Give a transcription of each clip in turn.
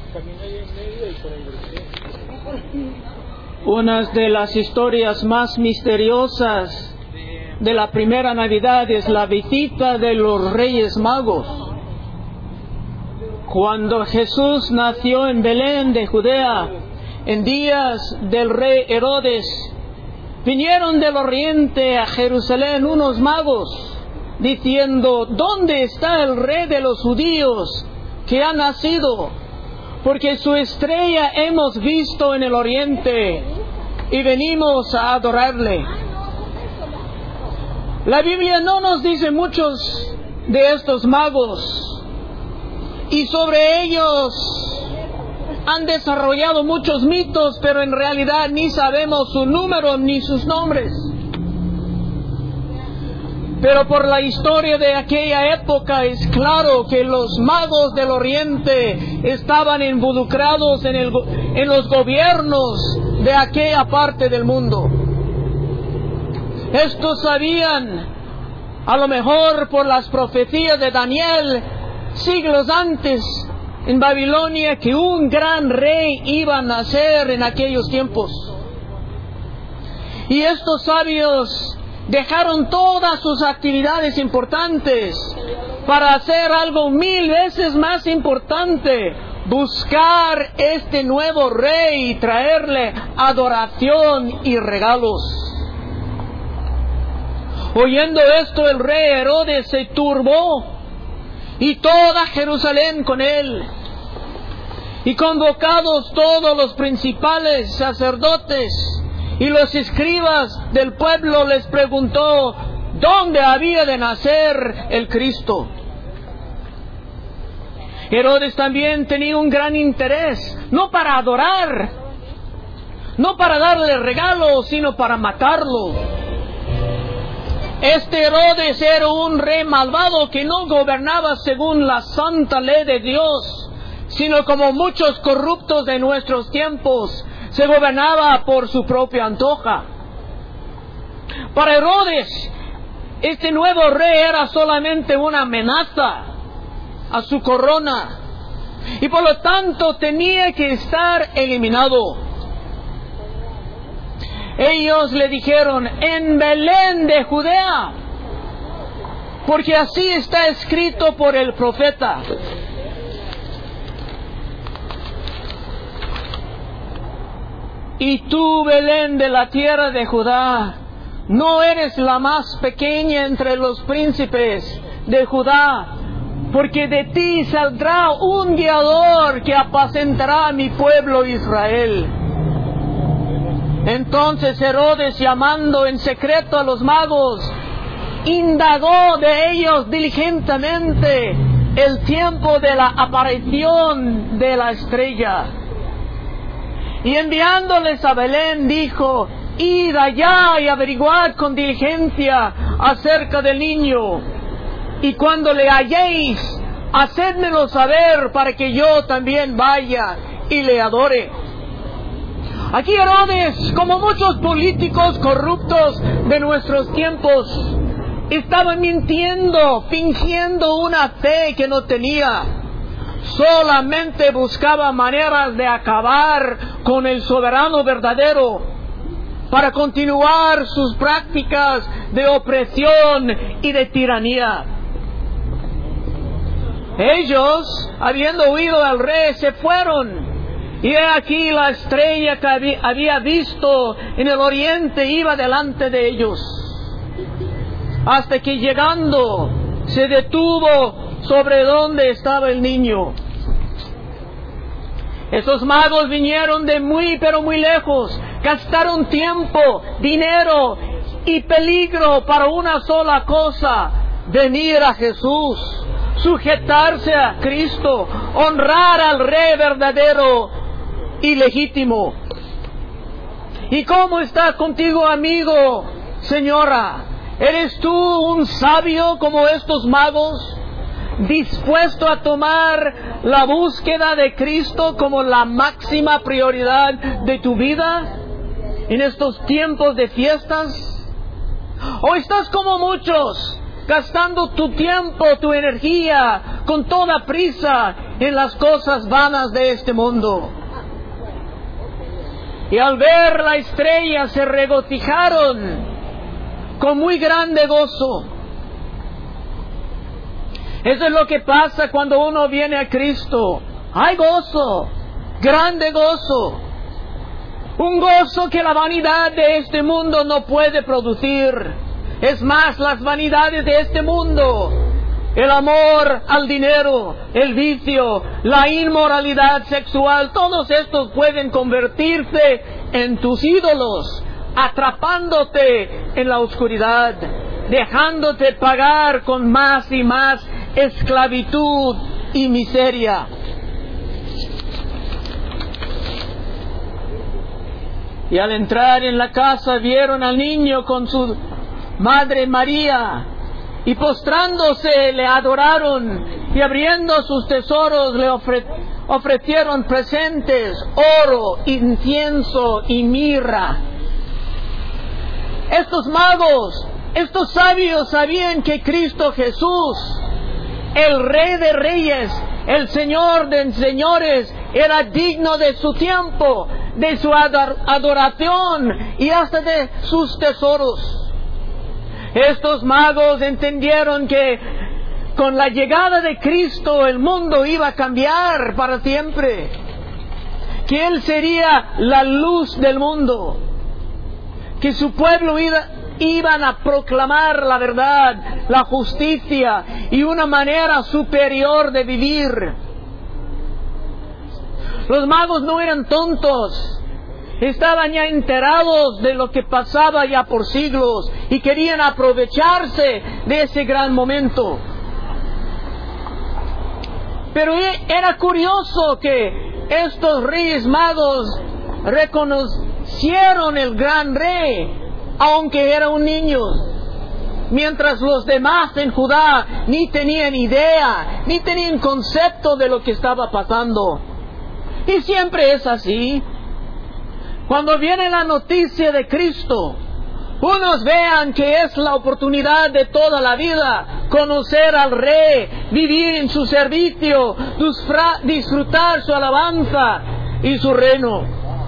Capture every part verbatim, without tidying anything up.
Una de las historias más misteriosas de la primera Navidad es la visita de los Reyes Magos. Cuando Jesús nació en Belén de Judea, en días del rey Herodes, vinieron del oriente a Jerusalén unos magos, diciendo: ¿dónde está el rey de los judíos que ha nacido? Porque su estrella hemos visto en el oriente y venimos a adorarle. La Biblia no nos dice muchos de estos magos, y sobre ellos han desarrollado muchos mitos, pero en realidad ni sabemos su número ni sus nombres. Pero por la historia de aquella época es claro que los magos del oriente estaban involucrados en, el, en los gobiernos de aquella parte del mundo. Estos sabían, a lo mejor por las profecías de Daniel, siglos antes en Babilonia, que un gran rey iba a nacer en aquellos tiempos. Y estos sabios dejaron todas sus actividades importantes para hacer algo mil veces más importante: buscar este nuevo rey y traerle adoración y regalos. Oyendo esto, el rey Herodes se turbó, y toda Jerusalén con él. Y convocados todos los principales sacerdotes y los escribas del pueblo, les preguntó dónde había de nacer el Cristo. Herodes también tenía un gran interés, no para adorar, no para darle regalos, sino para matarlo. Este Herodes era un rey malvado que no gobernaba según la santa ley de Dios, sino como muchos corruptos de nuestros tiempos, se gobernaba por su propia antoja. Para Herodes, este nuevo rey era solamente una amenaza a su corona, y por lo tanto tenía que estar eliminado. Ellos le dijeron: en Belén de Judea, porque así está escrito por el profeta. Y tú, Belén de la tierra de Judá, no eres la más pequeña entre los príncipes de Judá, porque de ti saldrá un guiador que apacentará a mi pueblo Israel. Entonces Herodes, llamando en secreto a los magos, indagó de ellos diligentemente el tiempo de la aparición de la estrella. Y enviándoles a Belén, dijo: id allá y averiguad con diligencia acerca del niño, y cuando le halléis, hacedmelo saber para que yo también vaya y le adore. Aquí Herodes, como muchos políticos corruptos de nuestros tiempos, estaba mintiendo, fingiendo una fe que no tenía. Solamente buscaba maneras de acabar con el soberano verdadero, para continuar sus prácticas de opresión y de tiranía. Ellos, habiendo oído al rey, se fueron. Y he aquí la estrella que había visto en el oriente iba delante de ellos, hasta que llegando se detuvo sobre donde estaba el niño. Esos magos vinieron de muy pero muy lejos, gastaron tiempo, dinero y peligro para una sola cosa: venir a Jesús, sujetarse a Cristo, honrar al Rey verdadero y legítimo. ¿Y cómo está contigo, amigo, señora? ¿Eres tú un sabio como estos magos, dispuesto a tomar la búsqueda de Cristo como la máxima prioridad de tu vida en estos tiempos de fiestas? ¿O estás como muchos gastando tu tiempo, tu energía, con toda prisa en las cosas vanas de este mundo. Y al ver la estrella se regocijaron con muy grande gozo. Eso es lo que pasa cuando uno viene a Cristo. Hay gozo, grande gozo. Un gozo que la vanidad de este mundo no puede producir. Es más, las vanidades de este mundo, el amor al dinero, el vicio, la inmoralidad sexual, todos estos pueden convertirse en tus ídolos, atrapándote en la oscuridad, dejándote pagar con más y más esclavitud y miseria. Y al entrar en la casa vieron al niño con su madre María, y postrándose le adoraron, y abriendo sus tesoros le ofre- ofrecieron presentes, oro, incienso y mirra. Estos magos, estos sabios sabían que Cristo Jesús, el Rey de Reyes, el Señor de Señores, era digno de su tiempo, de su ador- adoración y hasta de sus tesoros. Estos magos entendieron que con la llegada de Cristo el mundo iba a cambiar para siempre, que Él sería la luz del mundo, que su pueblo iba, iban a proclamar la verdad, la justicia y una manera superior de vivir. Los magos no eran tontos. Estaban ya enterados de lo que pasaba ya por siglos y querían aprovecharse de ese gran momento. Pero era curioso que estos reyes magos reconocieron el gran rey, aunque era un niño, mientras los demás en Judá ni tenían idea, ni tenían concepto de lo que estaba pasando. Y siempre es así. Cuando viene la noticia de Cristo, unos vean que es la oportunidad de toda la vida conocer al Rey, vivir en su servicio, disfrutar su alabanza y su reino,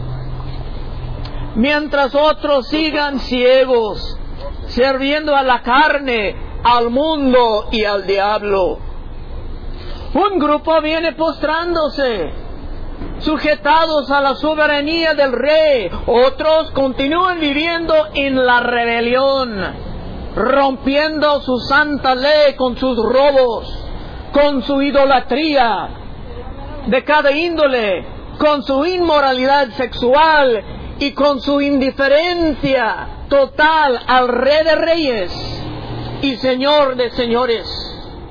mientras otros sigan ciegos, sirviendo a la carne, al mundo y al diablo. Un grupo viene postrándose, sujetados a la soberanía del Rey. Otros continúan viviendo en la rebelión, rompiendo su santa ley con sus robos, con su idolatría de cada índole, con su inmoralidad sexual y con su indiferencia total al Rey de Reyes y Señor de Señores.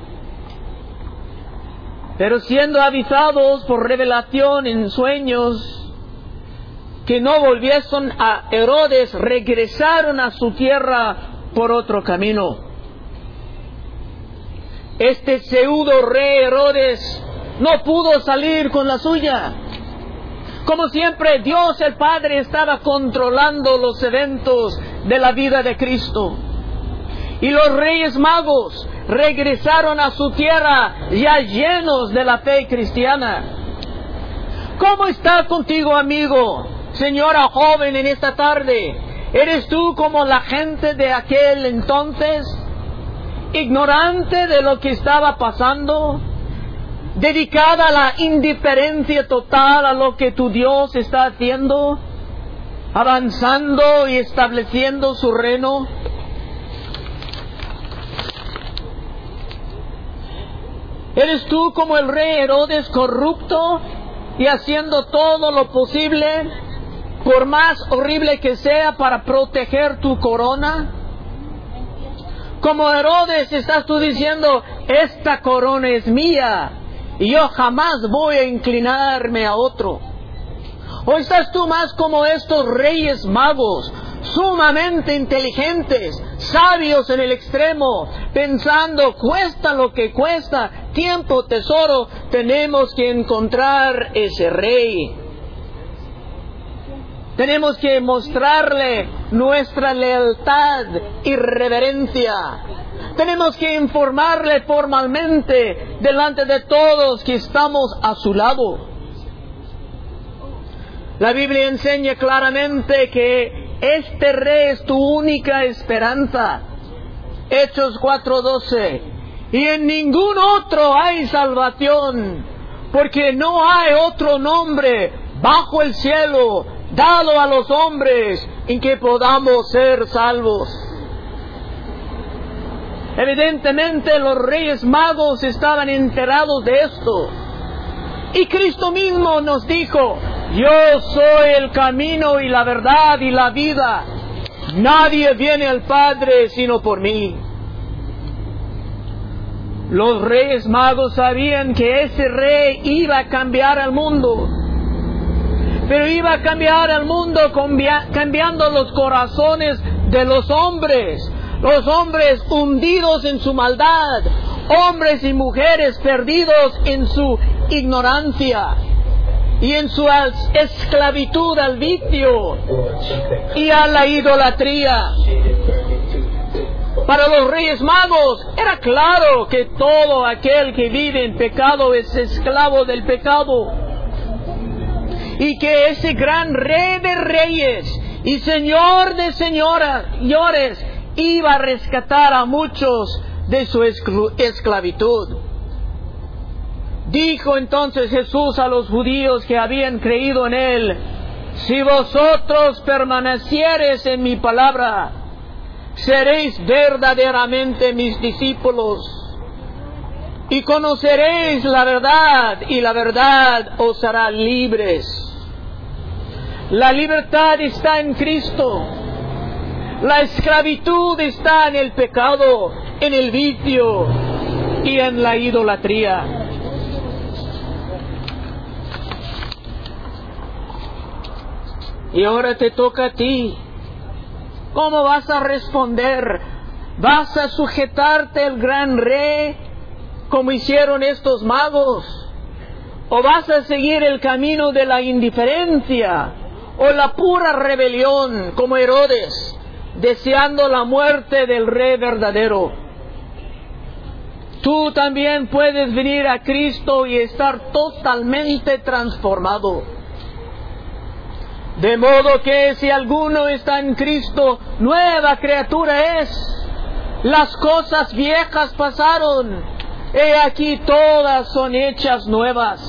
Pero siendo avisados por revelación en sueños que no volviesen a Herodes, regresaron a su tierra por otro camino. Este pseudo rey Herodes no pudo salir con la suya. Como siempre, Dios el Padre estaba controlando los eventos de la vida de Cristo. Y los reyes magos regresaron a su tierra ya llenos de la fe cristiana. ¿Cómo está contigo, amigo, señora joven, en esta tarde? ¿Eres tú como la gente de aquel entonces, ignorante de lo que estaba pasando, dedicada a la indiferencia total a lo que tu Dios está haciendo, avanzando y estableciendo su reino? ¿Eres tú como el rey Herodes, corrupto y haciendo todo lo posible, por más horrible que sea, para proteger tu corona? Como Herodes estás tú diciendo, esta corona es mía y yo jamás voy a inclinarme a otro. ¿O estás tú más como estos reyes magos, sumamente inteligentes, sabios en el extremo, pensando, cuesta lo que cuesta, tiempo, tesoro, tenemos que encontrar ese rey? Tenemos que mostrarle nuestra lealtad y reverencia. Tenemos que informarle formalmente delante de todos que estamos a su lado. La Biblia enseña claramente que este rey es tu única esperanza. Hechos cuatro doce. Y en ningún otro hay salvación, porque no hay otro nombre bajo el cielo dado a los hombres en que podamos ser salvos. Evidentemente los reyes magos estaban enterados de esto. Y Cristo mismo nos dijo: yo soy el camino y la verdad y la vida. Nadie viene al Padre sino por mí. Los reyes magos sabían que ese rey iba a cambiar al mundo. Pero iba a cambiar al mundo cambiando los corazones de los hombres. Los hombres hundidos en su maldad. Hombres y mujeres perdidos en su ignorancia. Y en su esclavitud al vicio y a la idolatría. Para los reyes magos era claro que todo aquel que vive en pecado es esclavo del pecado. Y que ese gran rey de reyes y señor de señoras, señores, iba a rescatar a muchos de su esclavitud. Dijo entonces Jesús a los judíos que habían creído en Él: si vosotros permaneciereis en mi palabra, seréis verdaderamente mis discípulos, y conoceréis la verdad, y la verdad os hará libres. La libertad está en Cristo. La esclavitud está en el pecado, en el vicio y en la idolatría. Y ahora te toca a ti. ¿Cómo vas a responder? ¿Vas a sujetarte al gran rey como hicieron estos magos? ¿O vas a seguir el camino de la indiferencia o la pura rebelión como Herodes, deseando la muerte del rey verdadero? Tú también puedes venir a Cristo y estar totalmente transformado. De modo que si alguno está en Cristo, nueva criatura es. Las cosas viejas pasaron, he aquí todas son hechas nuevas.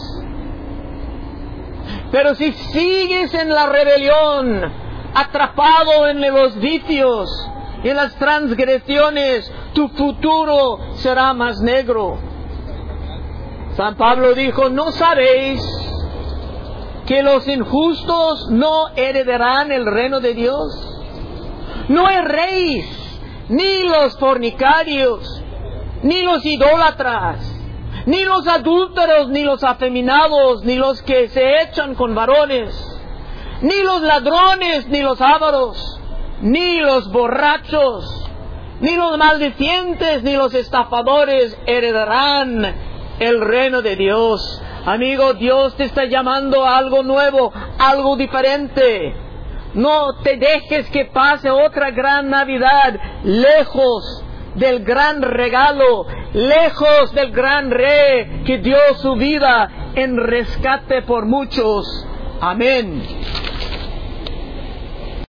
Pero si sigues en la rebelión, atrapado en los vicios y en las transgresiones, tu futuro será más negro. San Pablo dijo: ¿no sabéis que los injustos no heredarán el reino de Dios? No erréis, ni los fornicarios, ni los idólatras, ni los adúlteros, ni los afeminados, ni los que se echan con varones, ni los ladrones, ni los ávaros, ni los borrachos, ni los maldicientes, ni los estafadores heredarán el reino de Dios. Amigo, Dios te está llamando a algo nuevo, algo diferente. No te dejes que pase otra gran Navidad lejos del gran regalo, lejos del gran Rey que dio su vida en rescate por muchos. Amén.